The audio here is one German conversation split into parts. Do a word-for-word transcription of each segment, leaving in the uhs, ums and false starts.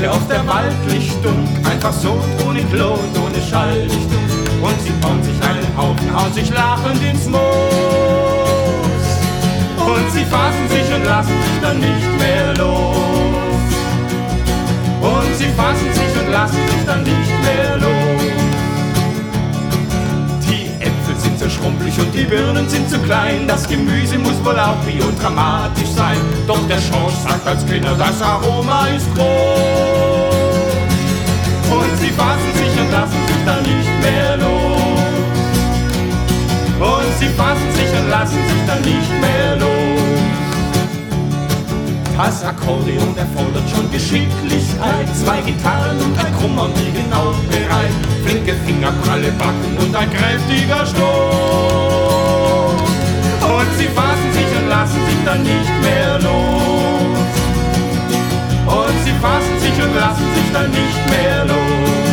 heute auf der Waldlichtung, einfach so, ohne Klo und ohne Schalldichtung. Und sie bauen sich einen Haufen, hauen sich lachend ins Moos. Und sie fassen sich und lassen sich dann nicht mehr los. Und sie fassen sich und lassen sich dann nicht mehr los. Die Äpfel sind so schrumpelig und die Birnen sind zu klein. Das Gemüse muss wohl auch biodramatisch sein. Doch der Schorsch sagt als Kinder, das Aroma ist groß. Und sie fassen sich und lassen sich dann nicht mehr los. Und sie fassen sich und lassen sich dann nicht mehr los. Das Akkordeon erfordert schon Geschicklichkeit. Zwei Gitarren und ein Krummer liegen genau bereit. Flinke Finger, pralle Backen und ein kräftiger Stoß. Und sie fassen sich und lassen sich dann nicht mehr los. Und sie fassen sich und lassen sich dann nicht mehr los.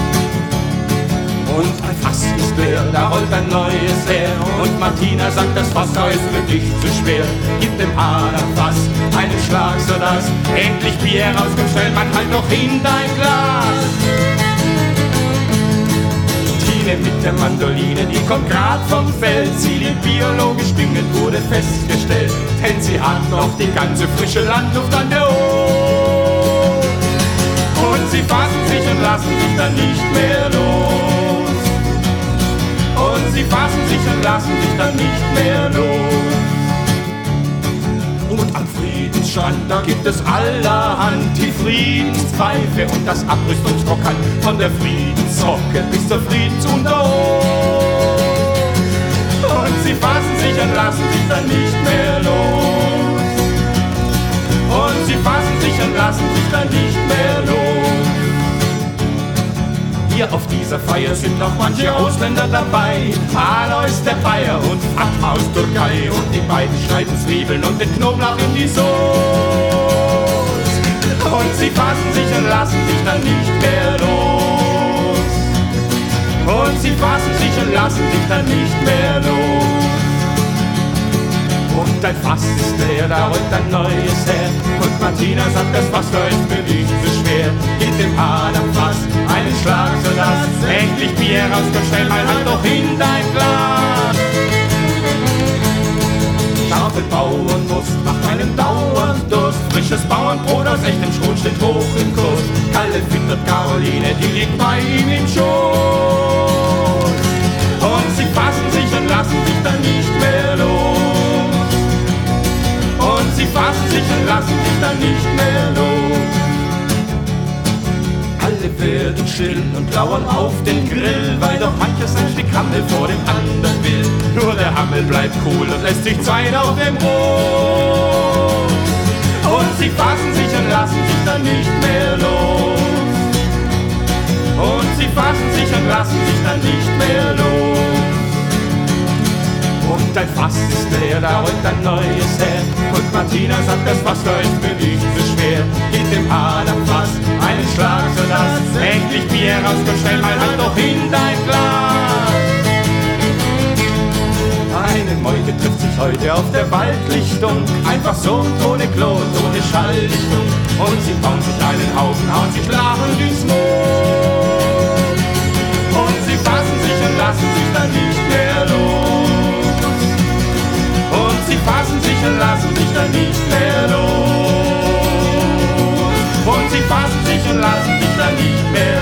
Und ein Fass ist leer, da rollt ein neues her. Und Martina sagt, das Fass da ist für dich zu schwer. Gib dem Adam Fass einen Schlag, sodass endlich Bier rauskommt. Stell man halt noch in dein Glas. Tine mit der Mandoline, die kommt grad vom Feld. Sie liegt biologisch dringend, wurde festgestellt. Denn sie hat noch die ganze frische Landluft an der Ohr. Und sie fassen sich und lassen sich dann nicht mehr los. Und sie fassen sich und lassen sich dann nicht mehr los. Und am Friedensstrand, da gibt es allerhand die Friedenspfeife und das Abrüstungsrockern. Von der Friedenssocke bis zur Friedensunterhose. Und sie fassen sich und lassen sich dann nicht mehr los. Und sie fassen sich und lassen sich dann nicht mehr los. Hier auf dieser Feier sind noch manche Ausländer dabei. Alois der Bayer und Fatma aus Türkei. Und die beiden schneiden Zwiebeln und den Knoblauch in die Soße. Und sie fassen sich und lassen sich dann nicht mehr los. Und sie fassen sich und lassen sich dann nicht mehr los. Und ein Fass ist leer, da rollt ein neues her. Und Martina sagt, das Fass da ist mir nicht so schwer. Gib dem Adam Fass einen Schlag, sodass endlich Bier rauskommt. Stell mal halt doch in dein Glas. Scharfe Bauernwurst macht einen dauernd Durst. Frisches Bauernbrot aus echtem Schrot steht hoch im Kurs. Kalle füttert Caroline, die liegt bei ihm im Schoß. Und sie fassen sich und lassen sich dann nicht mehr los. Und sie fassen sich und lassen sich dann nicht mehr los. Alle werden still und lauern auf den Grill, weil doch manches ein Stück Hammel vor dem anderen will. Nur der Hammel bleibt cool und lässt sich Zeit auf dem Brot. Und sie fassen sich und lassen sich dann nicht mehr los. Und sie fassen sich und lassen sich dann nicht mehr los. Und ein Fass ist leer, da rollt ein neues her. Und Martina sagt, das Fass da ist mir nicht so schwer. Gib dem Adam Fass einen Schlag, sodass endlich Bier rauskommt. Stell mal halt doch in dein Glas. Eine Meute trifft sich heute auf der Waldlichtung. Einfach so und ohne Klo und ohne Schalldichtung. Und sie bauen sich einen Haufen, hauen sich lachend ins Moos. Und sie fassen sich und lassen sich dann nicht mehr los. Und sie fassen sich und lassen sich dann nicht mehr los. Und sie fassen sich und lassen sich dann nicht mehr los.